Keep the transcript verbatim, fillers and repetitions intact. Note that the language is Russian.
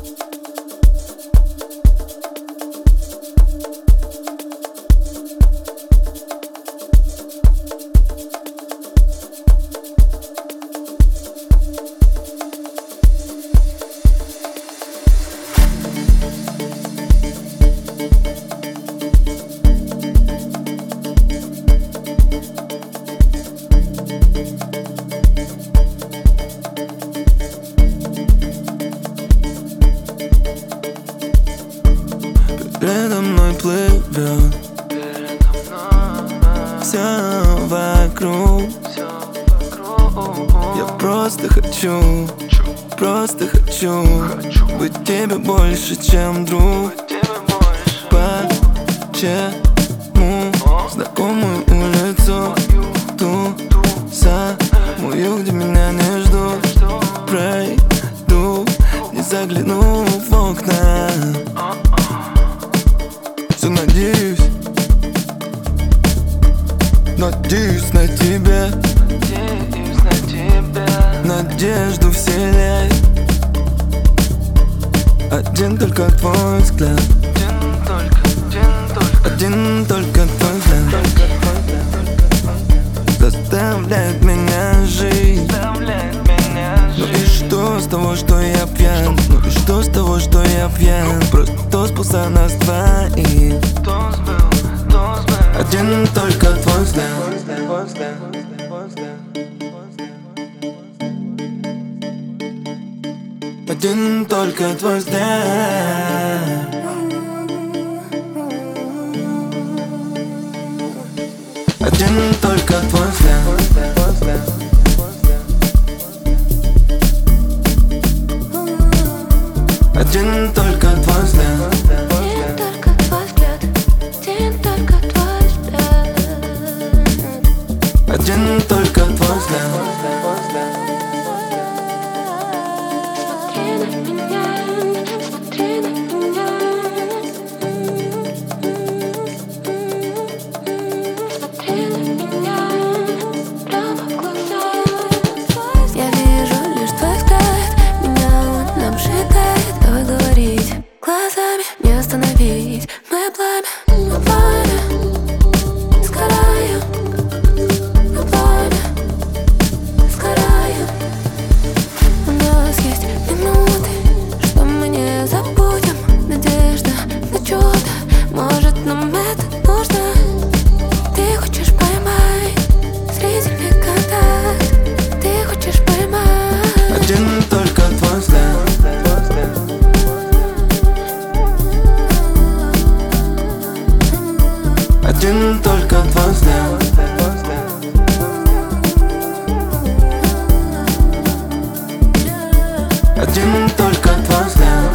Передо мной плывет все вокруг. Я просто хочу, просто хочу быть тебе больше, чем друг. Почему знакомую улицу, ту самую, где меня не ждут, пройду, не загляну в окна. Все надеюсь, надеюсь на тебя, надеюсь на тебя. надежду вселяй. Один только твой взгляд, Один только, один только, один только твой взгляд заставляет меня жить. заставляет меня Ну и жить. что с того, что я пьян? Ну и что с того, что я пьян? Просто тост был за нас двоих. Тост был, тост был. Один только твой взгляд. Один только твой взгляд. Один только твой взгляд. Один только твой взгляд. Один только твой взгляд. Один только твой взгляд. Один только твой взгляд. Смотри на меня, смотри на меня. Смотри на меня прямо в глаза. Я вижу лишь твой взгляд, меня он обжигает. Давай говорить глазами, не остановить. Мы пламя, мы пламя, сгораем. Мы пламя, сгораем. У нас есть минуты, что мы не забудем. Надежда на чудо, может, нам это нужно. Ты хочешь поймать зрительный контакт. Ты хочешь поймать. Один только твой взгляд. Один только твой взгляд. Один только твой взгляд.